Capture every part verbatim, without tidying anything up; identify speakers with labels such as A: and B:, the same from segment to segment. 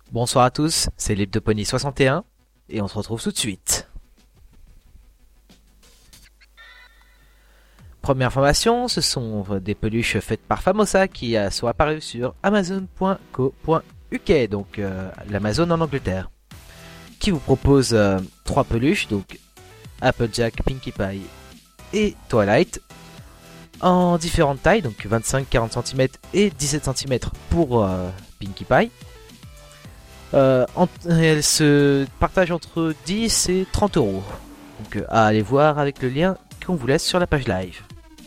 A: Bonsoir à tous, c'est Lip de Pony soixante et un et on se retrouve tout de suite. Première information, ce sont des peluches faites par Famosa qui sont apparues sur amazon point co point u k, donc euh, l'Amazon en Angleterre, qui vous propose euh, trois peluches, donc Applejack, Pinkie Pie et Twilight, en différentes tailles, donc vingt-cinq, quarante centimètres et dix-sept centimètres pour euh, Pinkie Pie. Euh, en, elle se partage entre dix et trente euros. Donc euh, à aller voir avec le lien qu'on vous laisse sur la page live.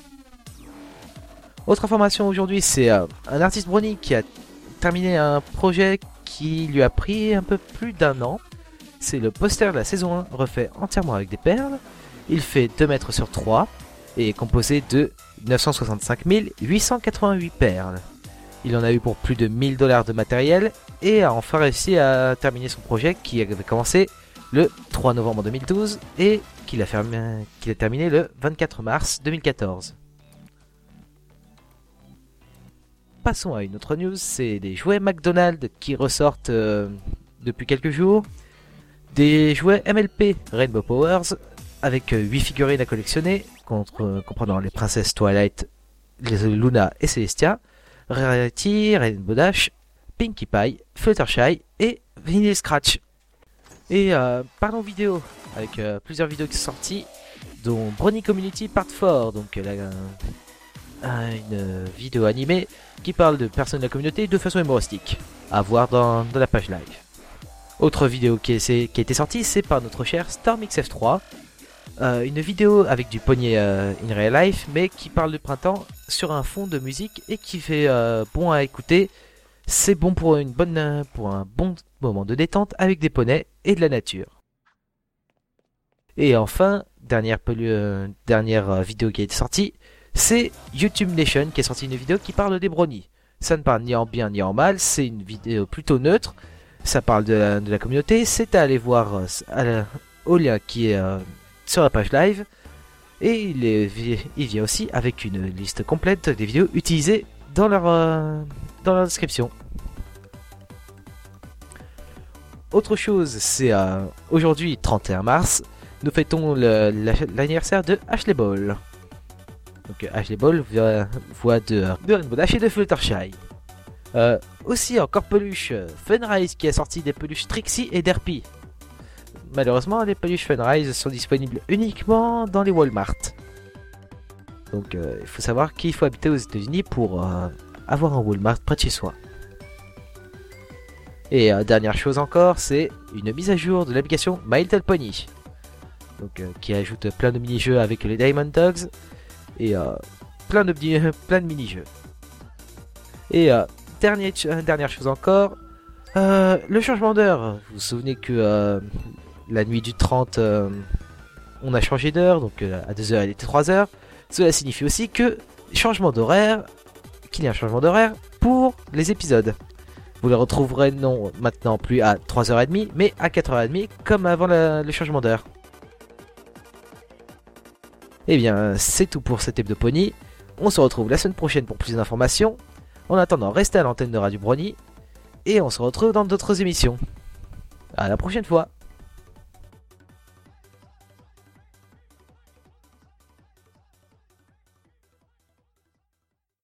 A: Autre information aujourd'hui, c'est euh, un artiste brownie qui a terminé un projet qui lui a pris un peu plus d'un an. C'est le poster de la saison un refait entièrement avec des perles. Il fait deux mètres sur trois et est composé de neuf cent soixante-cinq mille huit cent quatre-vingt-huit perles. Il en a eu pour plus de mille dollars de matériel et a enfin réussi à terminer son projet qui avait commencé le trois novembre deux mille douze et qu'il a, fermé, qu'il a terminé le vingt-quatre mars deux mille quatorze. Passons à une autre news, c'est des jouets McDonald's qui ressortent euh, depuis quelques jours. Des jouets M L P Rainbow Powers avec huit figurines à collectionner, contre, comprenant les princesses Twilight, les Luna et Celestia, Rarity, Rainbow Dash, Pinkie Pie, Fluttershy et Vinyl Scratch. Et euh, parlons vidéo, avec euh, plusieurs vidéos qui sont sorties, dont Brony Community Part quatre, donc euh, la, une vidéo animée qui parle de personnes de la communauté de façon humoristique, à voir dans, dans la page live. Autre vidéo qui, est, qui a été sortie, c'est par notre cher Stormix F trois, euh, une vidéo avec du poney euh, in real life, mais qui parle de printemps sur un fond de musique et qui fait euh, bon à écouter. C'est bon pour, une bonne, pour un bon moment de détente avec des poneys et de la nature. Et enfin, dernière, euh, dernière vidéo qui a été sortie, c'est YouTube Nation qui a sorti une vidéo qui parle des brownies. Ça ne parle ni en bien ni en mal, c'est une vidéo plutôt neutre. Ça parle de la, de la communauté, c'est à aller voir euh, à la, au lien qui est euh, sur la page live. Et il, est, il vient aussi avec une liste complète des vidéos utilisées dans leur, euh, dans leur description. Autre chose, c'est euh, aujourd'hui trente et un mars, nous fêtons le, la, l'anniversaire de Ashley Ball. Donc Ashley Ball voit de, de Rainbow Dash et de Fluttershy. Euh, aussi encore peluche Funrise qui a sorti des peluches Trixie et Derpy. Malheureusement, les peluches Funrise sont disponibles uniquement dans les Walmart. Donc euh, il faut savoir qu'il faut habiter aux États-Unis pour euh, avoir un Walmart près de chez soi. Et euh, dernière chose encore, c'est une mise à jour de l'application My Little Pony. Donc euh, qui ajoute plein de mini-jeux avec les Diamond Dogs et euh, plein, de, plein de mini-jeux. Et euh, dernière, dernière chose encore, euh, le changement d'heure. Vous vous souvenez que euh, la nuit du trente, euh, on a changé d'heure, donc euh, à deux heures elle était trois heures. Cela signifie aussi que changement d'horaire, qu'il y a un changement d'horaire pour les épisodes. Vous les retrouverez non maintenant plus à trois heures trente, mais à quatre heures trente comme avant la, le changement d'heure. Et bien, c'est tout pour cet hebdo Pony. On se retrouve la semaine prochaine pour plus d'informations. En attendant, restez à l'antenne de Radio Brony. Et on se retrouve dans d'autres émissions. À la prochaine fois.